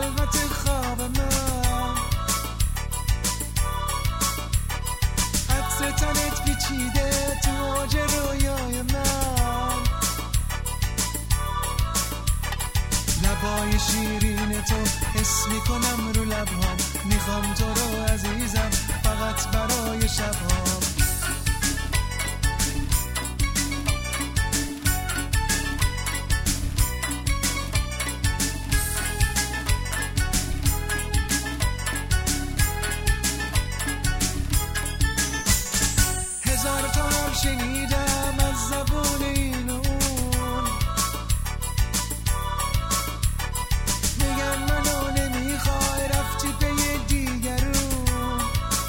خلوت خواب من، عطر تنت پیچیده تو اوج رویای من، لبای شیرین تو حس میکنم رو لبهام، میخوام تو رو عزیزم فقط برای شبهام. هزار تا حرف شنیدم از زبون این و اون، میگن منو نمیخوای رفتی پی دیگرون،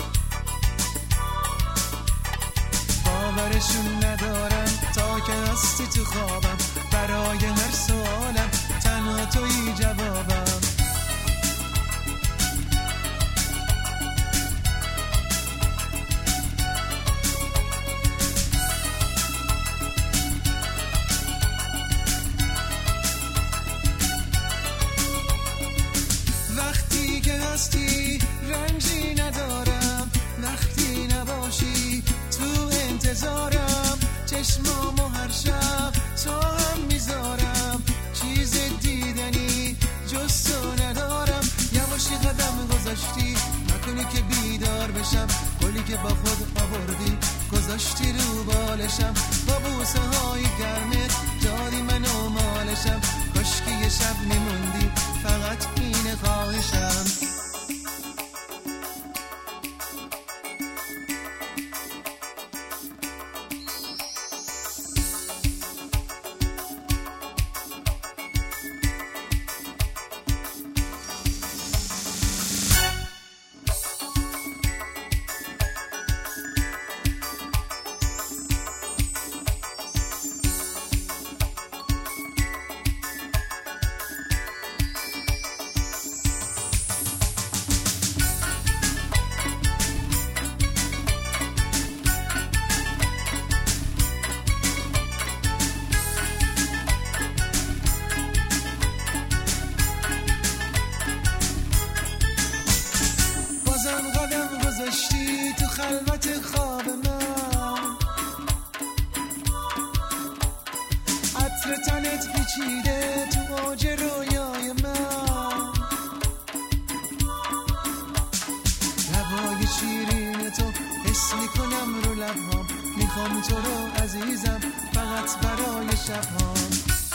باورشون ندارم تا که هستی تو خوابم، برای هر سوالم تنها تویی جوابم. وقتی که هستی رنجی ندارم، وقتی نباشی تو انتظارم، چشمامو هر شب تو هم میذارم، چیز دیدنی جز تو ندارم. یواشی قدم گذاشتی نکنی که بیدار بشم، گلی که با خود آوردی گذاشتی رو بالشم، با بوسه های گرمت دادی منو مالشم، کاشکی یه شب میموندی فقط اینه خواهشم. قدم گذاشتی تو خلوت خواب من، عطر تنت پیچیده تو اوج رویای من، لبای شیرین تو حس میکنم رو لبهام، میخوام تو رو عزیزم فقط برای شبهام.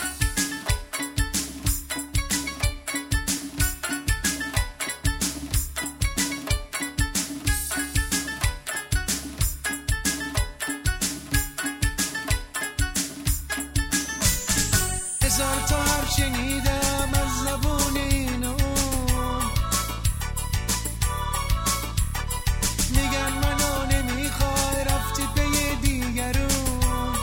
هزار تا حرف شنیدم از زبون این و اون، میگن منو نمیخوای رفتی پی دیگرون،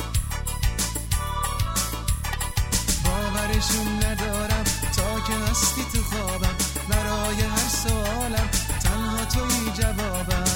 باورشون ندارم تا که هستی تو خوابم، برای هر سوالم تنها تویی جوابم.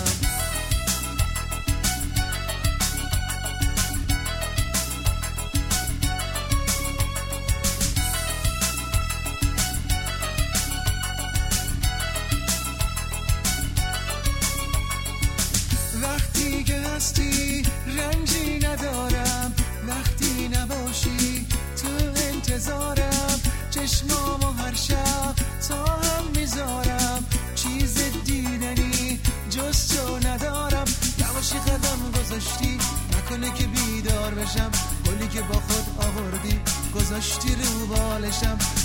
وقتی که هستی رنجی ندارم، وقتی نباشی تو انتظارم، چشمامو هر شب تا هم میذارم، چیز دیدنی جز تو ندارم. یواشی قدم گذاشتی نکنه که بیدار بشم، گلی که با خود آوردی گذاشتی رو بالشم،